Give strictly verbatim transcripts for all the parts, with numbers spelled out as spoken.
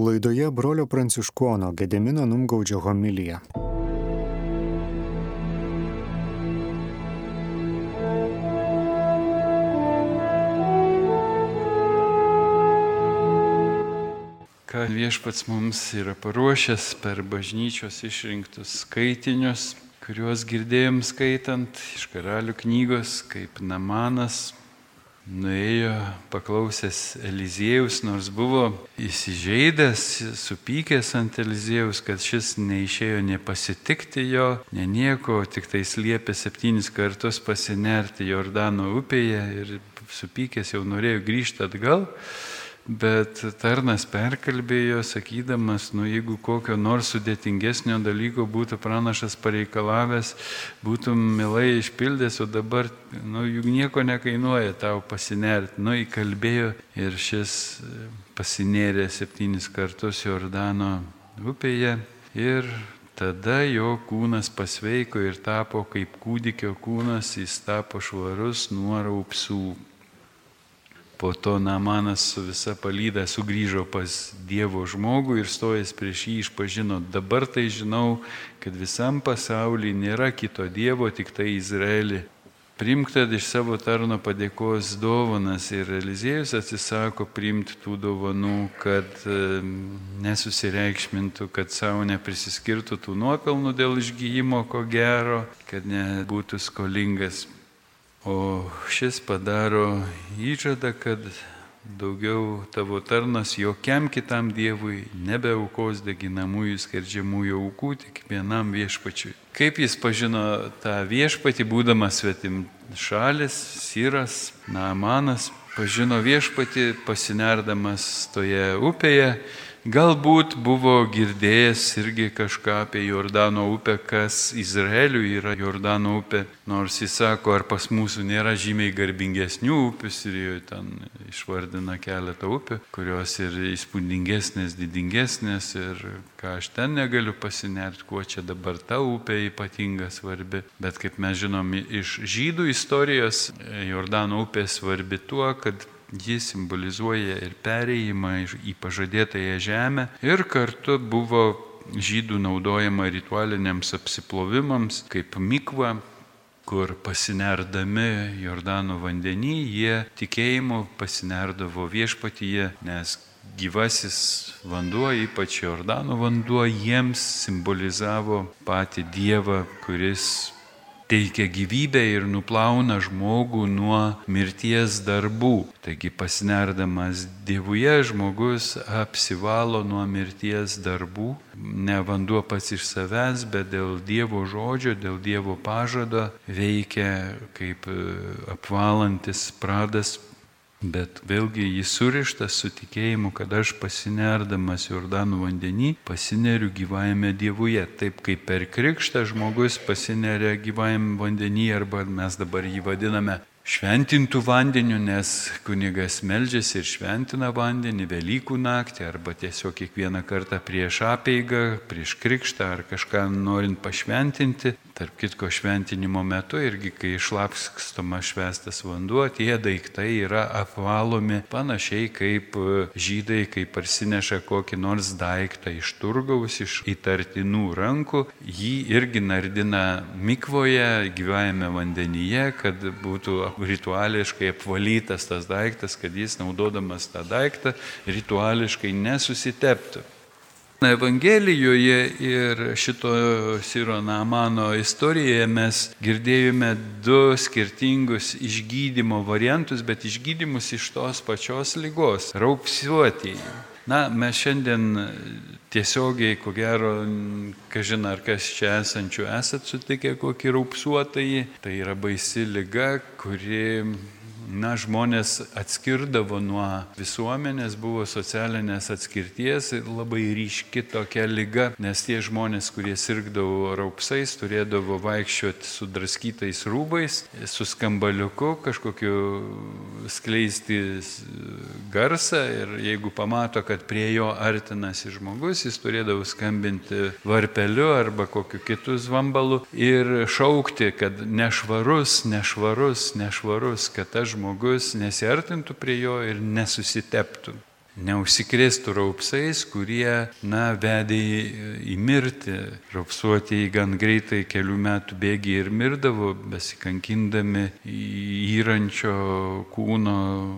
Laidoje brolio Pranciškono Gedimino Numgaudžio homilija. Ką viešpats mums yra paruošęs per bažnyčios išrinktus skaitinius, kuriuos girdėjom skaitant iš Karalių knygos, kaip Namanas nuėjo paklausęs Eliziejaus, nors buvo įsižeidęs, supykęs ant Eliziejaus, kad šis neišėjo nepasitikti jo, ne nieko, tik tai liepė septynis kartus pasinerti Jordano upėje ir supykęs jau norėjo grįžti atgal. Bet tarnas perkalbėjo, sakydamas, nu jeigu kokio nors sudėtingesnio dalyko būtų pranašas pareikalavęs, būtum mielai išpildęs, o dabar, nu juk nieko nekainuoja tau pasinerti. Nu įkalbėjo ir šis pasinėrė septynis kartus Jordano upėje ir tada jo kūnas pasveiko ir tapo kaip kūdikio kūnas, jis tapo švarus nuo raupsų. Po to Namanas su visa palyda sugrįžo pas Dievo žmogų ir stojęs prieš jį išpažino, dabar tai žinau, kad visam pasaulyje nėra kito Dievo, tik tai Izraelį. Priimk tad iš savo tarno padėkos dovanas ir Eliziejus atsisako priimti tų dovanų, kad nesusireikšmintų, kad savo neprisiskirtų tų nuopelnų dėl išgyjimo ko gero, kad nebūtų skolingas. O šis padaro įžadą, kad daugiau tavo tarnas jokiam kitam dievui nebeaukos deginamųjų skerdžiamųjų aukų, tik vienam viešpačiui. Kaip jis pažino tą viešpatį, būdamas svetim šalis, Siras, Naamanas, pažino viešpatį pasinerdamas toje upėje. Galbūt buvo girdėjęs irgi kažką apie Jordano upę, kas Izraeliui yra Jordano upė, nors jis sako, ar pas mūsų nėra žymiai garbingesnių upių, ir jo ten išvardina keletą upių, kurios ir įspūdingesnės, didingesnės ir ką aš ten negaliu pasinerti, kuo čia dabar ta upė ypatinga svarbi. Bet kaip mes žinom iš žydų istorijos, Jordano upė svarbi tuo, kad jis simbolizuoja ir perėjimą į pažadėtąją žemę ir kartu buvo žydų naudojama ritualiniams apsiplovimams kaip mikva, kur pasinerdami Jordano vandenį, jie tikėjimu pasinerdavo viešpatyje, nes gyvasis vanduo, ypač Jordano vanduo, jiems simbolizavo patį Dievą, kuris teikia gyvybę ir nuplauna žmogų nuo mirties darbų. Taigi pasinerdamas Dievuje žmogus apsivalo nuo mirties darbų. Ne vanduo pats iš savęs, bet dėl Dievo žodžio, dėl Dievo pažado veikia kaip apvalantis pradas. Bet vėlgi jis surištas su tikėjimu, kad aš pasinerdamas Jordano vandenį pasineriu gyvajame Dievuje. Taip kaip per krikštą žmogus pasineria gyvajame vandenį, arba mes dabar jį vadiname šventintų vandeniu, nes kunigas meldžiasi ir šventina vandenį Velykų naktį, arba tiesiog kiekvieną kartą prieš apeigą, prieš krikštą ar kažką norint pašventinti. Tarp kitko šventinimo metu irgi, kai išlapskstoma švestas vanduo, tie daiktai yra apvalomi panašiai kaip žydai, kai parsineša kokį nors daiktą iš turgaus, iš įtartinų rankų, jį irgi nardina mikvoje, gyvajame vandenyje, kad būtų rituališkai apvalytas tas daiktas, kad jis naudodamas tą daiktą rituališkai nesusiteptų. Evangelijoje ir šito Siro Naamano istorijoje mes girdėjome du skirtingus išgydymo variantus, bet išgydymus iš tos pačios ligos – raupsuotieji. Na, mes šiandien tiesiogiai, ko gero, kažin ar kas čia esančių esat sutikę kokį raupsuotąjį. Tai yra baisi liga, kuri na, žmonės atskirdavo nuo visuomenės, buvo socialinės atskirties ir labai ryški tokia liga, nes tie žmonės, kurie sirgdavo raupsais, turėdavo vaikščioti su draskytais rūbais, su skambaliuku, kažkokiu skleisti garsą ir jeigu pamato, kad prie jo artinasi žmogus, jis turėdavo skambinti varpeliu arba kokiu kitu zvambalu ir šaukti, kad nešvarus, nešvarus, nešvarus, kad tas žmogus nesiartintų prie jo ir nesusiteptų. neužsikrėstų raupsais, kurie, na, vedė į mirtį. Raupsuotieji gan greitai kelių metų bėgi ir mirdavo, besikankindami įrančio kūno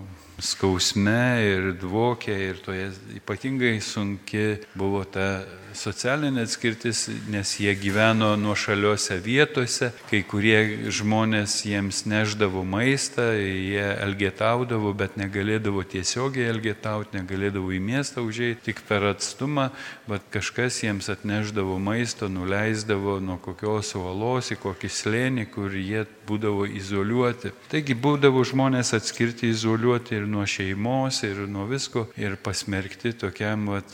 skausme ir dvokė, ir toje ypatingai sunki buvo ta socialinė atskirtis, nes jie gyveno nuošaliuose vietose, kai kurie žmonės jiems neždavo maistą, jie elgetaudavo, bet negalėdavo tiesiogiai elgetauti, negalėdavo į miestą užeiti, tik per atstumą, bet kažkas jiems atneždavo maisto, nuleisdavo nuo kokios uolos į kokį slėnį, kur jie būdavo izoliuoti. Taigi būdavo žmonės atskirti, izoliuoti ir nuo šeimos, ir nuo visko, ir pasmerkti tokiam vat,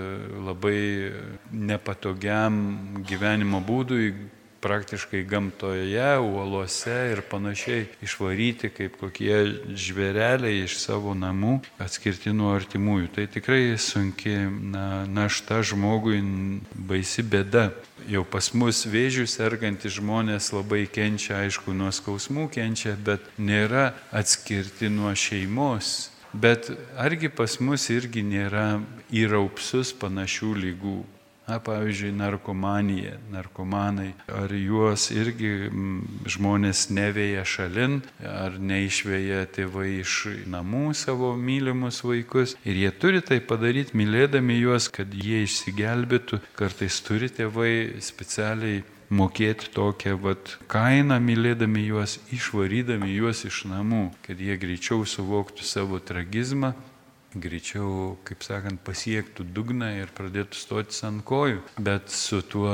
labai nepatogiam gyvenimo būdui, praktiškai gamtoje, uolose ir panašiai, išvaryti kaip kokie žvėreliai iš savo namų, atskirti nuo artimųjų. Tai tikrai sunki na, našta žmogui, baisi bėda. Jau pas mus vėžių sergantys žmonės labai kenčia, aišku, nuo skausmų kenčia, bet nėra atskirti nuo šeimos. Bet argi pas mus irgi nėra į raupsus panašių lygų? Na, pavyzdžiui, narkomanija, narkomanai, ar juos irgi žmonės neveja šalin, ar neišveja tėvai iš namų savo mylimus vaikus. Ir jie turi tai padaryti, mylėdami juos, kad jie išsigelbėtų. Kartais turi tėvai specialiai mokėti tokią vat, kainą, mylėdami juos, išvarydami juos iš namų, kad jie greičiau suvoktų savo tragizmą, greičiau, kaip sakant, pasiektų dugną ir pradėtų stotis ant kojų. Bet su tuo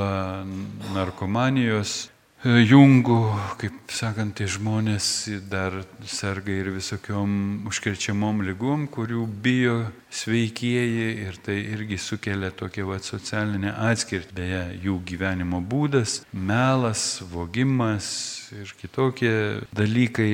narkomanijos jungu, kaip sakant, tie žmonės dar serga ir visokiom užkrečiamom ligom, kurių bijo sveikieji, ir tai irgi sukelia tokią vat, socialinę atskirtį. Beje, jų gyvenimo būdas, melas, vogimas ir kitokie dalykai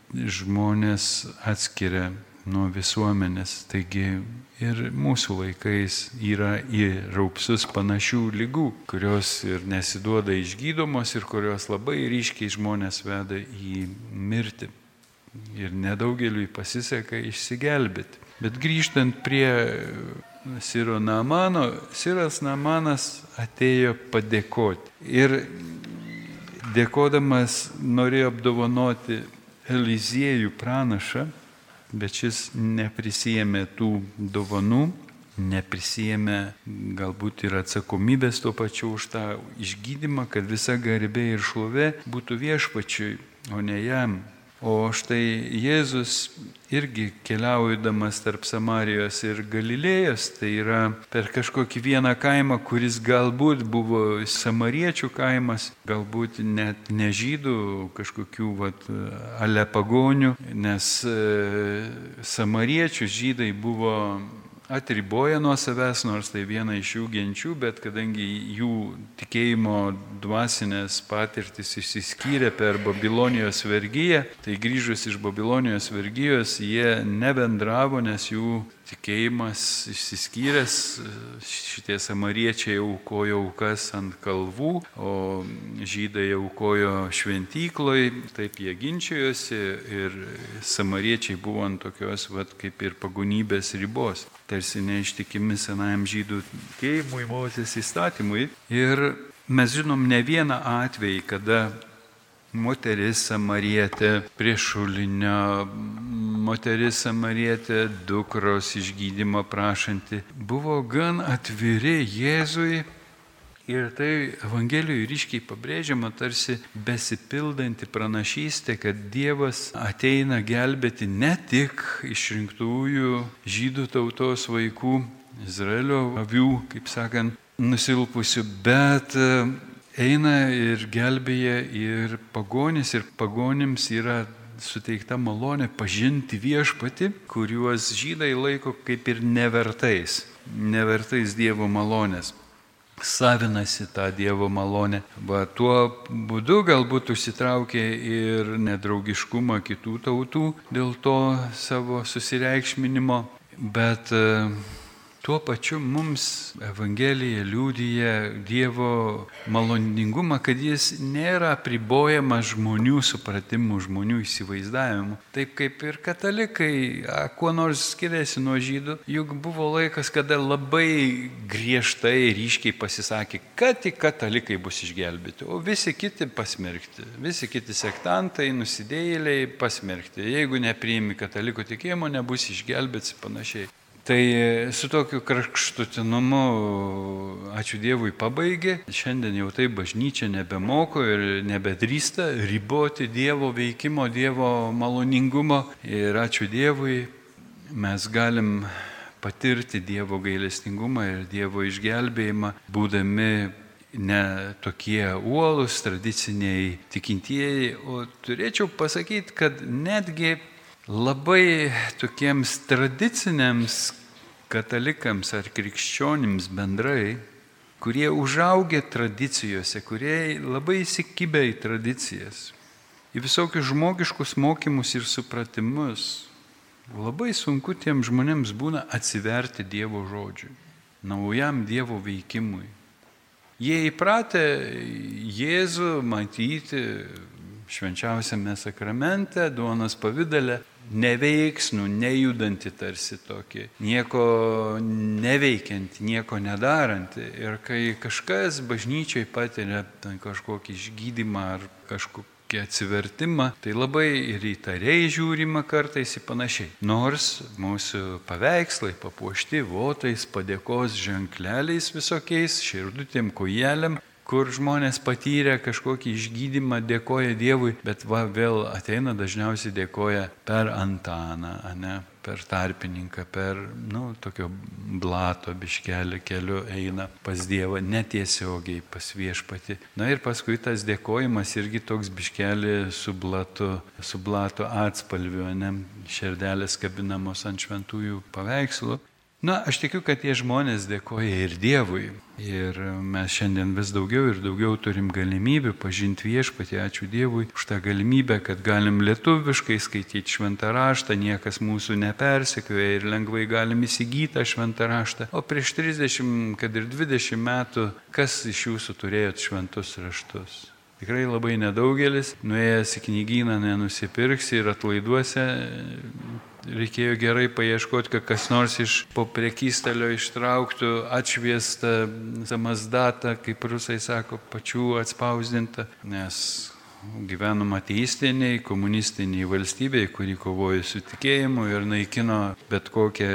žmonės atskiria nuo visuomenės. Taigi ir mūsų laikais yra į raupsus panašių lygų, kurios ir nesiduoda išgydomos ir kurios labai ryškiai žmonės veda į mirtį. Ir nedaugeliui pasiseka išsigelbėti. Bet grįžtant prie Siro Naamano, Siras Naamanas atėjo padėkoti. Ir dėkodamas norėjo apdovanoti Eliziejų pranašą, bet šis neprisijėmė tų dovanų, neprisijėmė galbūt ir atsakomybės tuo pačiu už tą išgydymą, kad visa garbė ir šlovė būtų viešpačiui, o ne jam. O štai Jėzus irgi keliaudamas tarp Samarijos ir Galilėjos, tai yra per kažkokį vieną kaimą, kuris galbūt buvo samariečių kaimas, galbūt net ne žydų, kažkokių vat, ale pagonių, nes e, samariečių žydai buvo atriboja nuo savęs, nors tai viena iš jų genčių, bet kadangi jų tikėjimo dvasinės patirtis išsiskyrė per Babilonijos vergiją, tai grįžus iš Babilonijos vergijos jie nebendravo, nes jų tikėjimas išsiskyręs, šitie samariečiai aukojo aukas ant kalvų, o žydai aukojo šventykloj, taip jie ginčijosi ir samariečiai buvo ant tokios, vat, kaip ir pagonybės ribos, tarsi neištikimi senajam žydų tikėjimui, Mozės įstatymui. Ir mes žinom ne vieną atvejį, kada moteris samarietė prie šulinio, moteris samarietė dukros išgydymo prašanti, buvo gan atviri Jėzui. Ir tai Evangelijoje ryškiai pabrėžiama, tarsi besipildanti pranašystė, kad Dievas ateina gelbėti ne tik išrinktųjų žydų tautos vaikų, Izraelio avių, kaip sakant, nusilpusių, bet eina ir gelbėja ir pagonis, ir pagonims yra suteikta malonė pažinti viešpatį, kuriuos žydai laiko kaip ir nevertais, nevertais Dievo malonės. Savinasi tą Dievo malonę. Va, tuo būdu galbūt užsitraukė ir nedraugiškumą kitų tautų dėl to savo susireikšminimo, bet tuo pačiu mums Evangelija liudija Dievo maloningumą, kad jis nėra apribojamas žmonių supratimu, žmonių įsivaizdavimu. Taip kaip ir katalikai, a, kuo nors skiriasi nuo žydų, juk buvo laikas, kada labai griežtai, ryškiai pasisakė, kad tik katalikai bus išgelbėti, o visi kiti pasmerkti, visi kiti sektantai, nusidėjėliai pasmerkti. Jeigu nepriimi katalikų tikėjimo, nebus išgelbėti panašiai. Tai su tokiu kraštutinumu, ačiū Dievui, pabaigė. Šiandien jau taip bažnyčia nebemoko ir nebedrįsta riboti Dievo veikimo, Dievo maloningumo. Ir ačiū Dievui, mes galim patirti Dievo gailestingumą ir Dievo išgelbėjimą, būdami ne tokie uolūs, tradiciniai tikintieji, o turėčiau pasakyti, kad netgi labai tokiems tradiciniams katalikams ar krikščionims bendrai, kurie užaugę tradicijose, kurie labai įsikibę į tradicijas, į visokius žmogiškus mokymus ir supratimus, labai sunku tiem žmonėms būna atsiverti Dievo žodžiui, naujam Dievo veikimui. Jie įpratę Jėzų matyti švenčiausiame sakramente, duonos pavidale, neveiksnų, nejudantį tarsi tokį, nieko neveikiantį, nieko nedarantį. Ir kai kažkas bažnyčiai patiria kažkokį išgydymą ar kažkokį atsivertimą, tai labai ir įtariai žiūrima kartais į panašiai. Nors mūsų paveikslai papuošti votais, padėkos ženkleliais visokiais, širdutėm, kojelėm, kur žmonės patyrė kažkokį išgydymą, dėkoja Dievui, bet va vėl ateina dažniausiai dėkoja per Antaną, ne, per tarpininką, per, nu, tokio blato biškelį keliu eina pas Dievą, netiesiogiai pas Viešpatį. Na ir paskui tas dėkojimas irgi toks biškelį su blatu, su blato atspalviu, ne, širdelės kabinamos ant šventųjų paveikslų. Na, aš tikiu, kad tie žmonės dėkoja ir Dievui. Ir mes šiandien vis daugiau ir daugiau turim galimybių pažinti Viešpatį. Ačiū Dievui už tą galimybę, kad galim lietuviškai skaityti šventą raštą, niekas mūsų nepersekioja ir lengvai galim įsigyti tą šventą raštą. O prieš trisdešimt, kad ir dvidešimt metų, kas iš jūsų turėjot šventus raštus? Tikrai labai nedaugelis, nuėjęs į knygyną nenusipirksi ir atlaiduose reikėjo gerai paieškoti, kad kas nors iš po prekystalio ištrauktų atšviestą samazdatą, kaip rusai sako, pačių atspausdintą, nes gyvenom ateistiniai, komunistiniai valstybei, kuri kovojo su tikėjimu ir naikino bet kokią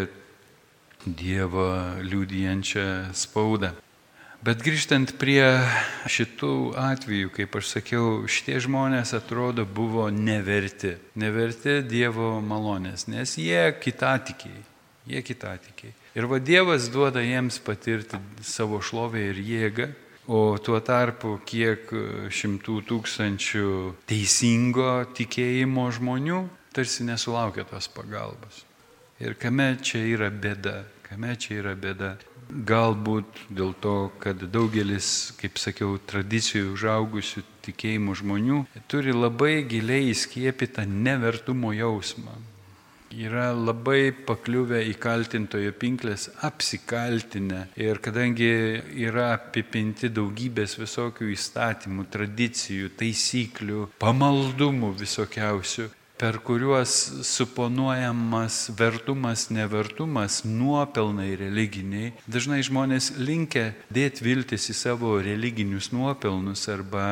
Dievą liudijančią spaudą. Bet grįžtant prie šitų atvejų, kaip aš sakiau, šitie žmonės atrodo buvo neverti, neverti Dievo malonės, nes jie kitatikiai, jie kitatikiai. Ir va Dievas duoda jiems patirti savo šlovę ir jėgą, o tuo tarpu kiek šimtų tūkstančių teisingo tikėjimo žmonių tarsi nesulaukia tos pagalbos. Ir kame čia yra bėda, kame čia yra bėda. Galbūt dėl to, kad daugelis, kaip sakiau, tradicijų užaugusių tikėjimų žmonių turi labai giliai įskiepytą nevertumo jausmą. Yra labai pakliuvę į kaltintojo pinklės, apsikaltinę. Ir kadangi yra apipinti daugybės visokių įstatymų, tradicijų, taisyklių, pamaldumų visokiausių, per kuriuos suponuojamas vertumas, nevertumas, nuopelnai religiniai. Dažnai žmonės linkę dėti viltis į savo religinius nuopelnus arba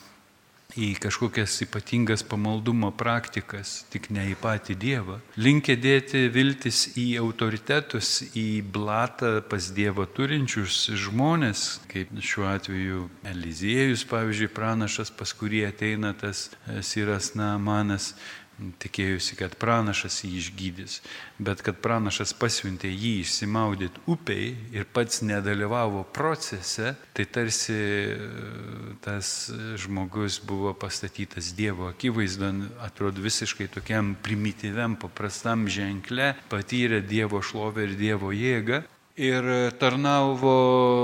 į kažkokias ypatingas pamaldumo praktikas, tik ne į patį Dievą. Linkę dėti viltis į autoritetus, į blatą pas Dievą turinčius žmonės, kaip šiuo atveju Eliziejus, pavyzdžiui, pranašas, pas kurį ateina tas Siras Naamanas, tikėjusi, kad pranašas jį išgydys, bet kad pranašas pasiuntė jį išsimaudyti upei ir pats nedalyvavo procese, tai tarsi tas žmogus buvo pastatytas Dievo akivaizdon, atrodo visiškai tokiam primityviam, paprastam ženkle, patyrė Dievo šlovę ir Dievo jėgą ir tarnavo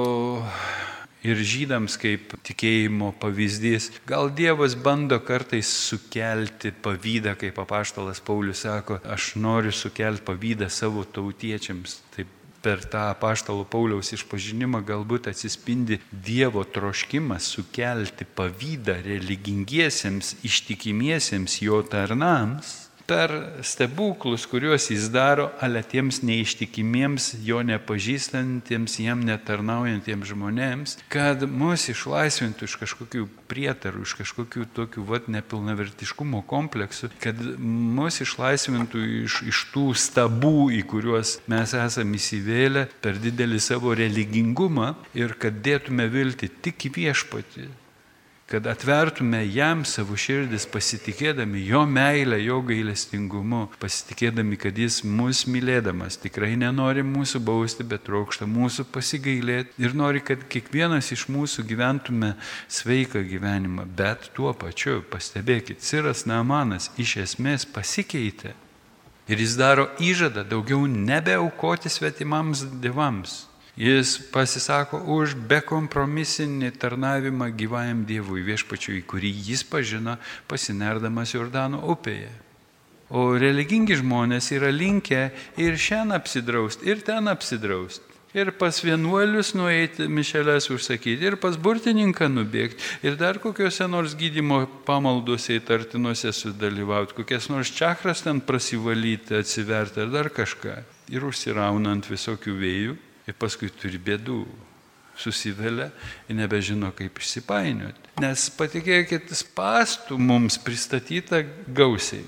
ir žydams kaip tikėjimo pavyzdys. Gal Dievas bando kartais sukelti pavydą, kaip apaštalas Paulius sako, aš noriu sukelti pavydą savo tautiečiams. Taip per tą apaštalo Pauliaus išpažinimą galbūt atsispindi Dievo troškimas sukelti pavydą religingiesiems, ištikimiesiems jo tarnams, per stebuklus, kuriuos jis daro, ale tiems neištikimiems, jo nepažįstantiems, jam netarnaujantiems žmonėms, kad mus išlaisvintų iš kažkokių prietarų, iš kažkokių tokių vat, nepilnavertiškumo kompleksų, kad mus išlaisvintų iš, iš tų stabų, į kuriuos mes esame įsivėlę per didelį savo religingumą ir kad dėtume viltį tik į viešpatį. Kad atvertume jam savo širdis pasitikėdami jo meilę, jo gailestingumu, pasitikėdami, kad jis mus mylėdamas tikrai nenori mūsų bausti, bet trokšta mūsų pasigailėti ir nori, kad kiekvienas iš mūsų gyventume sveiką gyvenimą, bet tuo pačiu, pastebėkit, Ciras Naamanas iš esmės pasikeitė ir jis daro įžadą daugiau nebeaukoti svetimams dievams. Jis pasisako už bekompromisinį tarnavimą gyvajam Dievui viešpačiui, kurį jis pažino pasinerdamas Jordano upėje. O religingi žmonės yra linkę ir šiandien apsidraust, ir ten apsidraust. Ir pas vienuolius nueiti mišeles užsakyti, ir pas burtininką nubėgti, ir dar kokiuose nors gydymo pamaldose įtartinuose sudalyvauti, kokias nors čakras ten prasivalyti, atsiverti, ar dar kažką. Ir užsiraunant visokių vėjų. Ir paskui turi bėdų, susivelia ir nebežino, kaip išsipainioti. Nes patikėkit, spąstų mums pristatyta gausiai.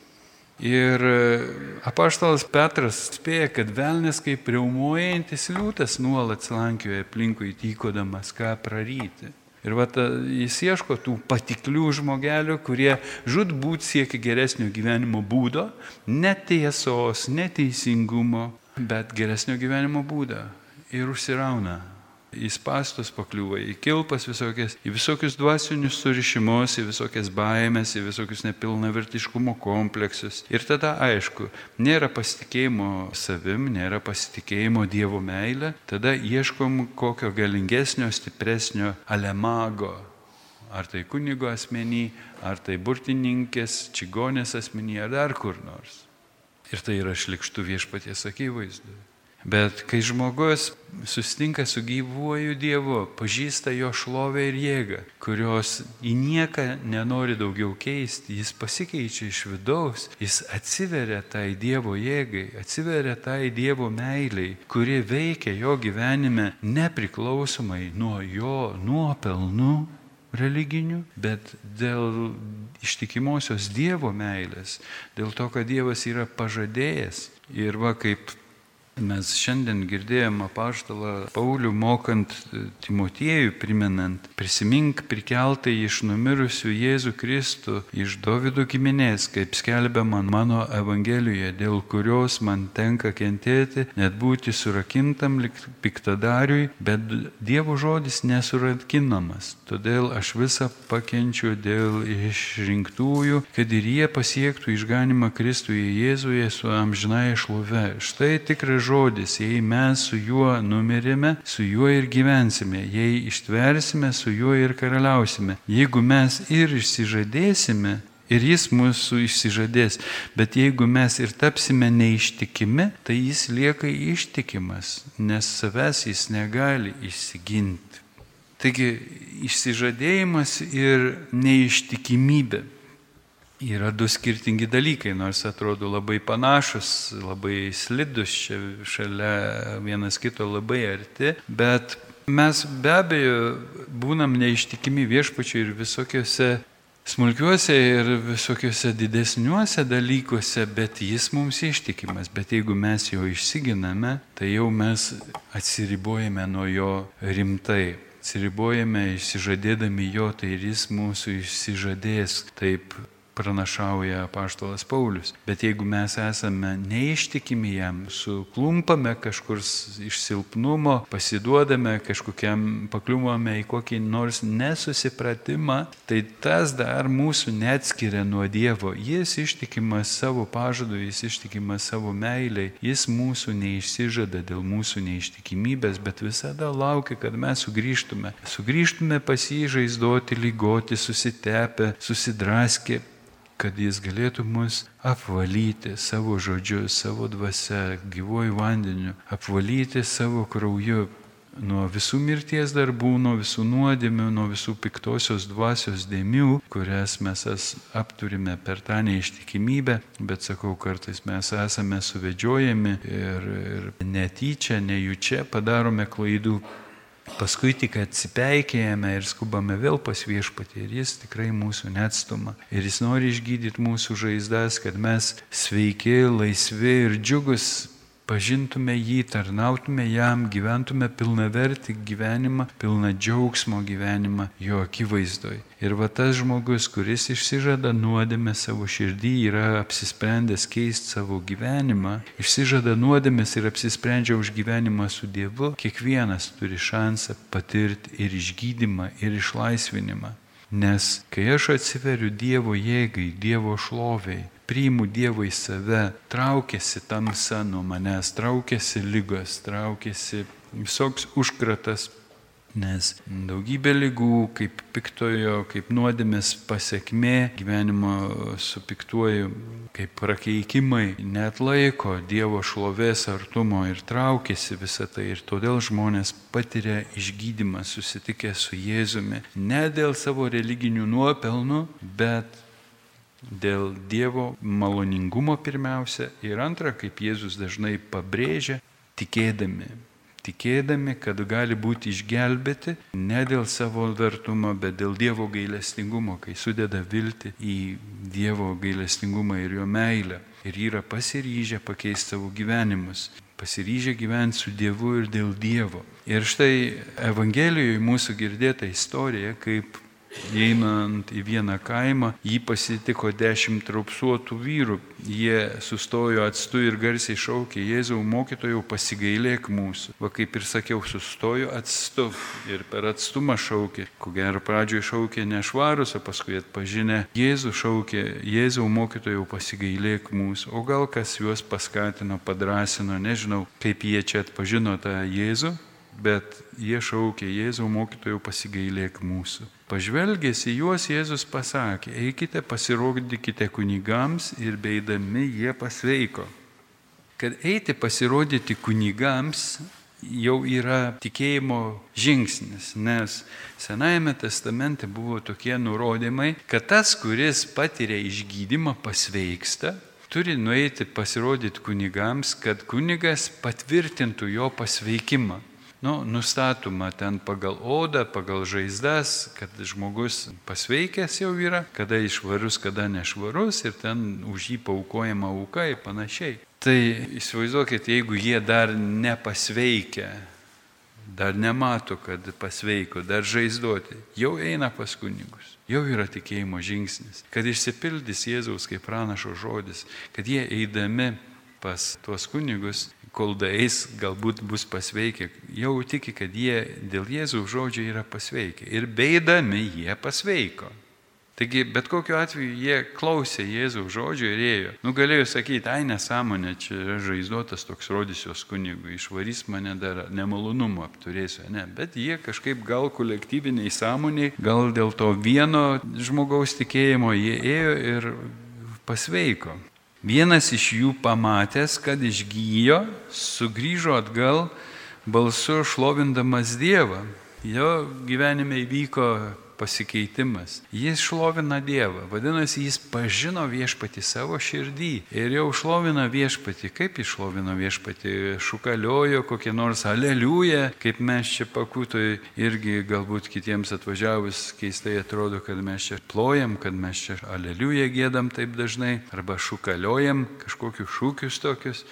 Ir apaštalas Petras spėja, kad velnias kaip riaumojantis liūtas nuolat slankioja aplinkui tykodamas, ką praryti. Ir va, jis ieško tų patiklių žmogelių, kurie žūtbūt siekia geresnio gyvenimo būdo, netiesos, neteisingumo, bet geresnio gyvenimo būdą ir užsirauna. Į spąstus pakliūva, į kilpas visokias, į visokius dvasinius surišimus, į visokias baimės, į visokius nepilnavertiškumo kompleksus. Ir tada, aišku, nėra pasitikėjimo savim, nėra pasitikėjimo Dievo meilė, tada ieškom kokio galingesnio, stipresnio alemago. Ar tai kunigo asmenį, ar tai burtininkės, čigonės asmenį, ar dar kur nors. Ir tai yra šlykštu viešpaties akivaizdu. Bet kai žmogus susitinka su gyvuoju Dievu, pažįsta jo šlovę ir jėgą, kurios į nieką nenori daugiau keisti, jis pasikeičia iš vidaus, jis atsiveria tai Dievo jėgai, atsiveria tai Dievo meiliai, kuri veikia jo gyvenime nepriklausomai nuo jo nuopelnų religinių, bet dėl ištikimosios Dievo meilės, dėl to, kad Dievas yra pažadėjęs. Ir va, kaip mes šiandien girdėjom apaštalą Paulių mokant Timotiejų, primenant, prisimink prikeltai iš numirusių Jėzų Kristų, iš Dovydo giminės, kaip skelbiama mano Evangelijoje, dėl kurios man tenka kentėti, net būti surakintam lik piktadariui, bet Dievo žodis nesurakinamas. Todėl aš visą pakenčiu dėl išrinktųjų, kad ir jie pasiektų išganimą Kristuje Jėzuje su amžinąja šlove. Štai tikras žodis, jei mes su juo numirėme, su juo ir gyvensime, jei ištversime, su juo ir karaliausime. Jeigu mes ir išsižadėsime, ir jis mūsų išsižadės, bet jeigu mes ir tapsime neištikimi, tai jis lieka ištikimas, nes savęs jis negali išsiginti. Taigi išsižadėjimas ir neištikimybė yra du skirtingi dalykai, nors atrodo labai panašus, labai slidus, čia šalia vienas kito labai arti, bet mes be abejo būnam neištikimi viešpačiui ir visokiuose smulkiuose ir visokiuose didesniuose dalykuose, bet jis mums ištikimas. Bet jeigu mes jo išsiginame, tai jau mes atsiribojame nuo jo rimtai. Atsiribojame išsižadėdami jo, tai ir jis mūsų išsižadės, taip pranašauja apaštalas Paulius. Bet jeigu mes esame neištikimi jam, suklumpame kažkur iš silpnumo, pasiduodame kažkokiam, pakliūvame į kokį nors nesusipratimą, tai tas dar mūsų neatskiria nuo Dievo. Jis ištikimas savo pažadu, jis ištikimas savo meiliai, jis mūsų neišsižada dėl mūsų neištikimybės, bet visada laukia, kad mes sugrįžtume. Sugrįžtume pas jį žaizdoti, lygoti, susitepę, susidraskę, kad jis galėtų mus apvalyti savo žodžiu, savo dvasia, gyvuoju vandeniu, apvalyti savo krauju nuo visų mirties darbų, nuo visų nuodėmių, nuo visų piktosios dvasios dėmių, kurias mes apturime per tą neištikimybę, bet sakau, kartais mes esame suvedžiojami ir, ir netyčia, nejučia padarome klaidų. Paskui tik atsipeikėjame ir skubame vėl pas Viešpatį ir jis tikrai mūsų neatstuma. Ir jis nori išgydyti mūsų žaizdas, kad mes sveiki, laisvi ir džiugus pažintume jį, tarnautume jam, gyventume pilnavertį gyvenimą, pilną džiaugsmo gyvenimą jo akivaizdoj. Ir va tas žmogus, kuris išsižada nuodėmę savo širdį, yra apsisprendęs keisti savo gyvenimą, išsižada nuodėmės ir apsisprendžia už gyvenimą su Dievu, kiekvienas turi šansą patirti ir išgydymą, ir išlaisvinimą. Nes kai aš atsiveriu Dievo jėgai, Dievo šloviai, priimu Dievą į save, traukiasi tamsa nuo manęs, traukiasi lygos, traukiasi visoks užkratas, nes daugybė lygų, kaip piktojo, kaip nuodėmės pasekmė, gyvenimo su piktuoju, kaip prakeikimai, neatlaiko Dievo šlovės artumo ir traukiasi visą tai. Ir todėl žmonės patiria išgydymą susitikę su Jėzumi, ne dėl savo religinių nuopelnų, bet dėl Dievo maloningumo pirmiausia ir antra, kaip Jėzus dažnai pabrėžia, tikėdami. Tikėdami, kad gali būti išgelbėti ne dėl savo vertumo, bet dėl Dievo gailestingumo, kai sudeda viltį į Dievo gailestingumą ir jo meilę. Ir yra pasiryžę pakeisti savo gyvenimus, pasiryžę gyventi su Dievu ir dėl Dievo. Ir štai Evangelijoje mūsų girdėta istorija, kaip einant į vieną kaimą, jį pasitiko dešimt raupsuotų vyrų. Jie sustojo atstu ir garsiai šaukė: Jėzau, mokytojau, pasigailėk mūsų. Va kaip ir sakiau, sustojo atstu ir per atstumą šaukė. Ko gero pradžioje šaukė nešvarus, o paskui atpažinę Jėzų šaukė: Jėzau, mokytojau, pasigailėk mūsų. O gal kas juos paskatino, padrasino, nežinau, kaip jie čia atpažino tą Jėzų, bet jie šaukė: Jėzau, mokytojau, pasigailėk mūsų. Pažvelgęs į juos, Jėzus pasakė: eikite, pasirodykite kunigams, ir beeidami jie pasveiko. Kad eiti pasirodyti kunigams jau yra tikėjimo žingsnis, nes Senajame testamente buvo tokie nurodymai, kad tas, kuris patiria išgydymą, pasveiksta, turi nueiti pasirodyti kunigams, kad kunigas patvirtintų jo pasveikimą. Nu, nustatoma ten pagal odą, pagal žaizdas, kad žmogus pasveikęs jau yra, kada išvarus, kada nešvarus, ir ten už jį paaukojama auka ir panašiai. Tai įsivaizduokit, jeigu jie dar nepasveikę, dar nemato, kad pasveiko, dar žaizdoti, jau eina pas kunigus. Jau yra tikėjimo žingsnis, kad išsipildys Jėzaus kaip pranašo žodis, kad jie eidami pas tuos kunigus, kol daeis, galbūt bus pasveikę, jau tiki, kad jie dėl Jėzaus žodžio yra pasveikę. Ir beeidami jie pasveiko. Taigi, bet kokiu atveju jie klausė Jėzaus žodžio ir ėjo. Nu, galėjo sakyti: ai, nesąmonė, čia yra žaizdotas, toks rodysios kunigui, išvarys mane dar, nemalonumų apturėsiu. Ne, bet jie kažkaip gal kolektyviniai sąmoniai, gal dėl to vieno žmogaus tikėjimo jie ėjo ir pasveiko. Vienas iš jų pamatęs, kad išgyjo, sugrįžo atgal balsu šlovindamas Dievą. Jo gyvenime įvyko pasikeitimas. Jis šlovina Dievą. Vadinasi, jis pažino Viešpatį savo širdį ir jau šlovina Viešpatį. Kaip jis šlovino Viešpatį? Šukaliojo kokie nors aleliuja, kaip mes čia pakutoj, irgi galbūt kitiems atvažiavus keistai atrodo, kad mes čia plojam, kad mes čia aleliuja giedam taip dažnai, arba šukaliojam kažkokius šūkius tokius.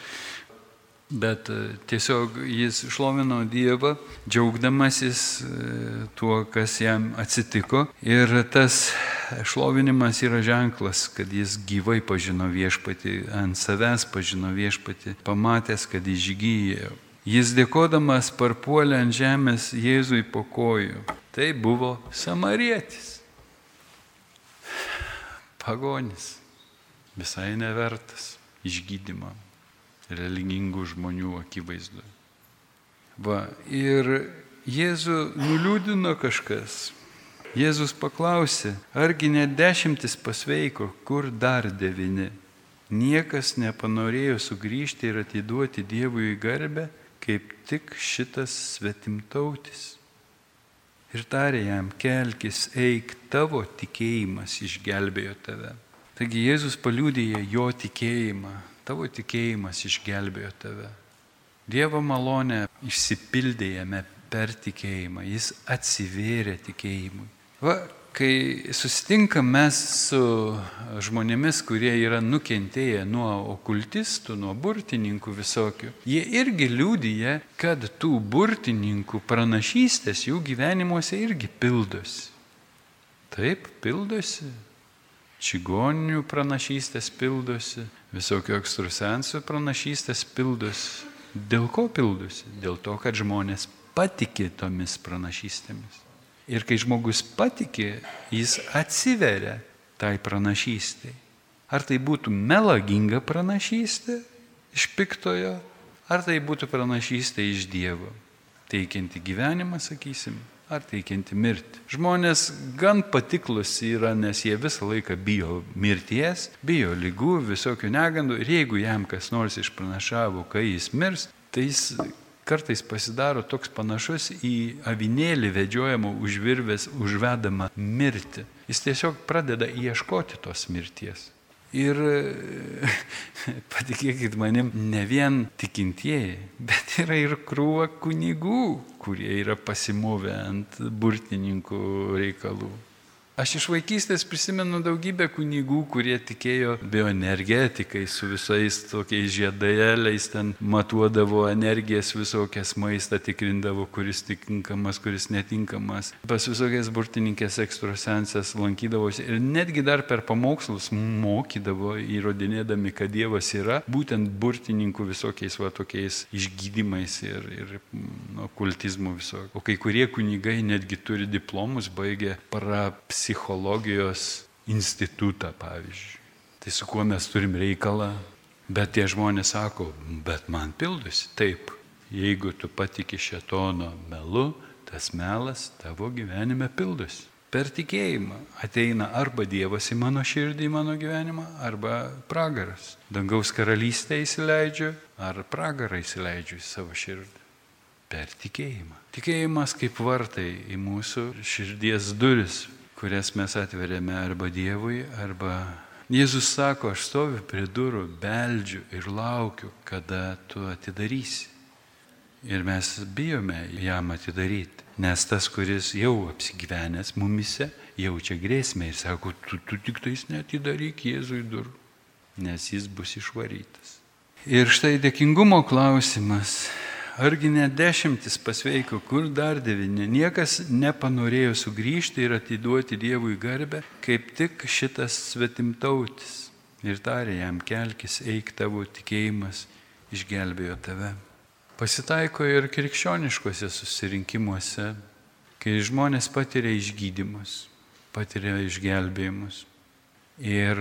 Bet tiesiog jis šlovino Dievą, džiaugdamasis tuo, kas jam atsitiko. Ir tas šlovinimas yra ženklas, kad jis gyvai pažino Viešpatį, ant savęs pažino Viešpatį, pamatęs, kad išgyjo. Jis dėkodamas parpuolė ant žemės Jėzui po kojų. Tai buvo samarietis. Pagonis. Visai nevertas išgydymo religingų žmonių akivaizdu. Va, ir Jėzų nuliūdino kažkas. Jėzus paklausė, argi ne dešimtis pasveiko, kur dar devyni? Niekas nepanorėjo sugrįžti ir atiduoti Dievui garbę, kaip tik šitas svetimtautis. Ir tarė jam, kelkis, eik, tavo tikėjimas išgelbėjo tave. Taigi Jėzus paliudija jo tikėjimą, tavo tikėjimas išgelbėjo tave. Dievo malonė išsipildė jame per tikėjimą, jis atsivėrė tikėjimui. Va, kai susitinkam mes su žmonėmis, kurie yra nukentėję nuo okultistų, nuo burtininkų visokių, jie irgi liudija, kad tų burtininkų pranašystės jų gyvenimuose irgi pildosi. Taip, pildosi. Čigoninių pranašystės pildosi, visokių ekstrasensų pranašystės pildosi. Dėl ko pildosi? Dėl to, kad žmonės patiki tomis pranašystėmis. Ir kai žmogus patiki, jis atsiveria tai pranašystei. Ar tai būtų melaginga pranašystė iš piktojo, ar tai būtų pranašystė iš Dievo, teikianti gyvenimą, sakysim, ar teikianti mirtį. Žmonės gan patiklus yra, nes jie visą laiką bijo mirties, bijo ligų, visokių negandų, ir jeigu jam kas nors išpranašavo, kai jis mirs, tai jis kartais pasidaro toks panašus į avinėlį vedžiojamą už virvės užvedamą mirtį. Jis tiesiog pradeda ieškoti tos mirties. Ir patikėkit manim, ne vien tikintieji, bet yra ir krūva kunigų, kurie yra pasimovę ant burtininkų reikalų. Aš iš vaikystės prisimenu daugybę kunigų, kurie tikėjo bioenergetikai, su visais tokiais žiedėliais, ten matuodavo energijas visokias, maistą tikrindavo, kuris tinkamas, kuris netinkamas. Pas visokias burtininkės ekstrasensės lankydavosi ir netgi dar per pamokslus mokydavo, įrodinėdami, kad Dievas yra, būtent burtininkų visokiais va tokiais išgydymais ir, ir okultizmu visokiu. O kai kurie kunigai netgi turi diplomus, baigė parapsi psichologijos institutą, pavyzdžiui. Tai su kuo mes turim reikalą? Bet tie žmonės sako, bet man pildosi. Taip, jeigu tu patiki šėtono melu, tas melas tavo gyvenime pildosi. Per tikėjimą ateina arba Dievas į mano širdį, į mano gyvenimą, arba pragaras. Dangaus karalystę įsileidžiu, ar pragarą įsileidžiu į savo širdį. Per tikėjimą. Tikėjimas kaip vartai į mūsų širdies duris, kurias mes atveriame arba Dievui, arba Jėzus sako, aš stoviu prie durų, beldžiu ir laukiu, kada tu atidarysi. Ir mes bijome jam atidaryti, nes tas, kuris jau apsigyvenęs mumise, jaučia grėsmę ir sako, tu, tu tik tais neatidaryk Jėzui durų, nes jis bus išvarytas. Ir štai dėkingumo klausimas. Argi ne dešimtis pasveiko, kur dar devyni? Niekas nepanorėjo sugrįžti ir atiduoti Dievui garbę, kaip tik šitas svetimtautis. Ir tarė jam, kelkis, eik, tavo tikėjimas išgelbėjo tave. Pasitaiko ir krikščioniškose susirinkimuose, kai žmonės patiria išgydymus, patiria išgelbėjimus. Ir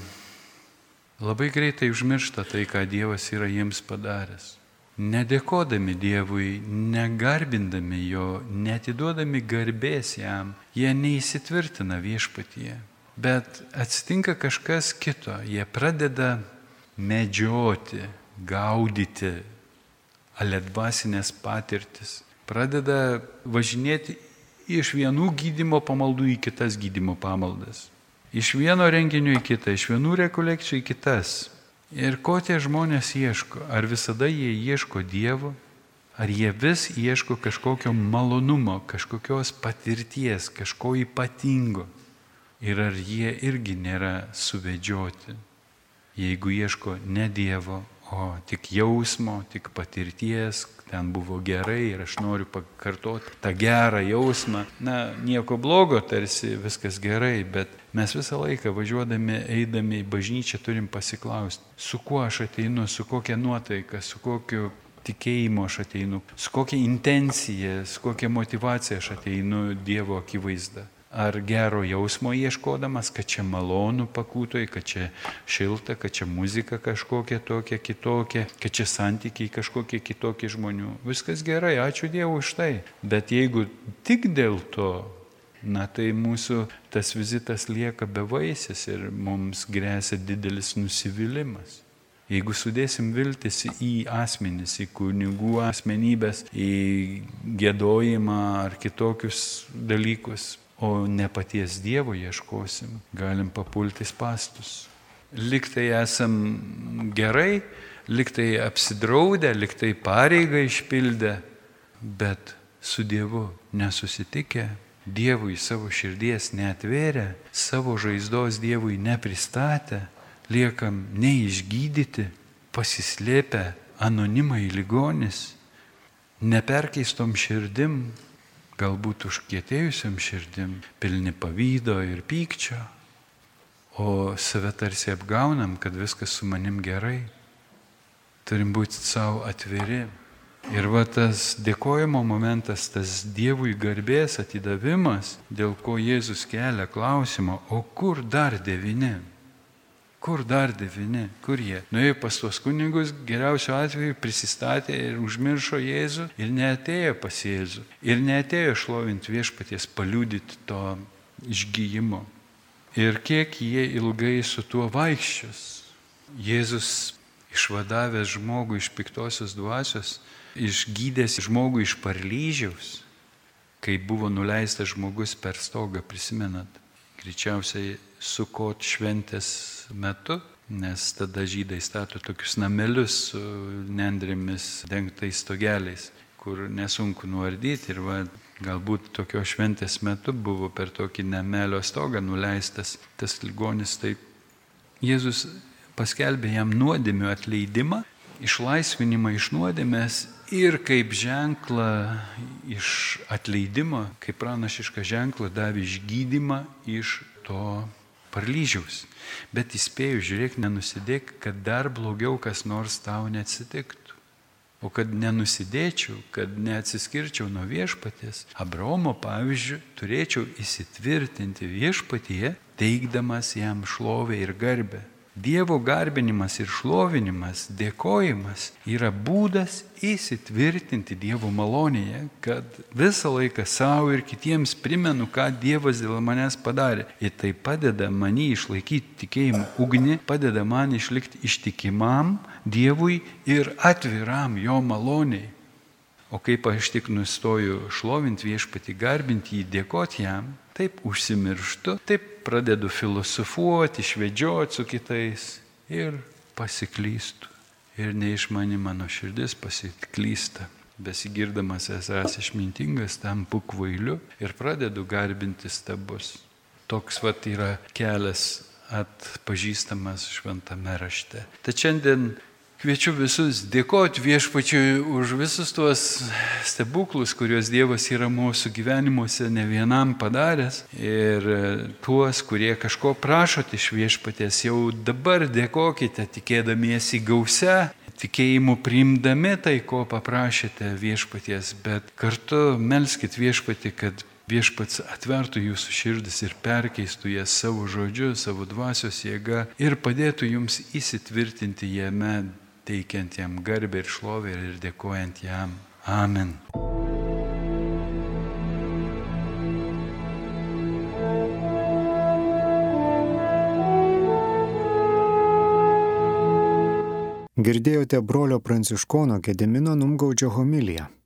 labai greitai užmiršta tai, ką Dievas yra jiems padaręs. Nedėkodami Dievui, negarbindami jo, neatiduodami garbės jam, jie neįsitvirtina viešpatyje. Bet atsitinka kažkas kito, jie pradeda medžioti, gaudyti aledvasinės patirtis, pradeda važinėti iš vienų gydymo pamaldų į kitas gydymo pamaldas, iš vieno renginio į kitą, iš vienų rekolekcijų į kitas. Ir ko tie žmonės ieško? Ar visada jie ieško Dievo? Ar jie vis ieško kažkokio malonumo, kažkokios patirties, kažko ypatingo? Ir ar jie irgi nėra suvedžioti? Jeigu ieško ne Dievo, o tik jausmo, tik patirties, ten buvo gerai ir aš noriu pakartoti tą gerą jausmą. Na, nieko blogo, tarsi viskas gerai, bet mes visą laiką važiuodami, eidami į bažnyčią turim pasiklausti, su kuo aš ateinu, su kokia nuotaika, su kokiu tikėjimu aš ateinu, su kokia intencija, su kokia motivacija aš ateinu Dievo akivaizdą. Ar gero jausmo ieškodamas, kad čia malonu pakūtoj, kad čia šilta, kad čia muzika kažkokia tokia kitokia, kad čia santykiai kažkokie kitokie žmonių. Viskas gerai, ačiū Dievui už tai. Bet jeigu tik dėl to na tai mūsų tas vizitas lieka bevaisis ir mums grėsia didelis nusivylimas. Jeigu sudėsim viltis į asmenis, į kunigų asmenybės, į giedojimą ar kitokius dalykus, o ne paties Dievo ieškosim, galim papulti spastus. Liktai esam gerai, liktai apsidraudę, liktai pareigą išpildę, bet su Dievu nesusitikę, Dievui savo širdies neatvėrę, savo žaizdos Dievui nepristatę, liekam neišgydyti, pasislėpę anonimai ligonis, neperkeistom širdim, galbūt užkietėjusiam širdim, pilni pavydo ir pykčio, o save tarsi apgaunam, kad viskas su manim gerai. Turim būti savo atviri. Ir va tas dėkojimo momentas, tas Dievui garbės atidavimas, dėl ko Jėzus kelia klausimą, o kur dar devyni? Kur dar devyni? Kur jie? Nuėjo pas tuos kunigus, geriausiu atveju prisistatė ir užmiršo Jėzų ir neatėjo pas Jėzų. Ir neatėjo šlovinti viešpaties, paliudyti to išgyjimo. Ir kiek jie ilgai su tuo vaikščios. Jėzus išvadavęs žmogų iš piktosios dvasios, išgydęs žmogų iš paralyžiaus, kai buvo nuleistas žmogus per stogą, prisimenat, greičiausiai Sukot šventės metu, nes tada žydai stato tokius namelius su nendrėmis dengtais stogeliais, kur nesunku nuardyti ir va, galbūt tokio šventės metu buvo per tokį namelio stogą nuleistas tas ligonis. Tai Jėzus paskelbė jam nuodėmių atleidimą, išlaisvinimą iš nuodėmės ir kaip ženklą iš atleidimo, kaip pranašišką ženklą davė išgydymą iš to paralyžiaus. Bet įspėju, žiūrėk, nenusidėk, kad dar blogiau kas nors tau neatsitiktų. O kad nenusidėčiau, kad neatsiskirčiau nuo viešpaties, Abraomo pavyzdžiui, turėčiau įsitvirtinti viešpatyje, teikdamas jam šlovę ir garbę. Dievo garbinimas ir šlovinimas, dėkojimas yra būdas įsitvirtinti Dievo malonėje, kad visą laiką savo ir kitiems primenu, ką Dievas dėl manęs padarė. Ir tai padeda mani išlaikyti tikėjimo ugnį, padeda man išlikti ištikimam Dievui ir atviram jo maloniai. O kaip aš tik nustoju šlovinti viešpatį, garbinti jį, dėkoti jam, taip užsimirštu, taip pradedu filosofuoti, švedžioti su kitais ir pasiklystu. Ir neišmani mano širdis pasiklysta. Besigirdamas esąs išmintingas, tampu kvailiu ir pradedu garbinti stabus. Toks vat yra kelias atpažįstamas šventame rašte. Tad šiandien kviečiu visus dėkoti viešpačiui už visus tuos stebuklus, kuriuos Dievas yra mūsų gyvenimuose ne vienam padaręs. Ir tuos, kurie kažko prašote iš viešpaties, jau dabar dėkokite, tikėdamiesi gausia, tikėjimu priimdami tai, ko paprašėte viešpaties, bet kartu melskit viešpatį, kad viešpats atvertų jūsų širdis ir perkeistų jas savo žodžiu, savo dvasios jėga ir padėtų jums įsitvirtinti jame, teikiant jam garbę ir šlovę ir dėkojant jam. Amen. Girdėjote brolio Pranciškono Gedimino Numgaudžio homiliją.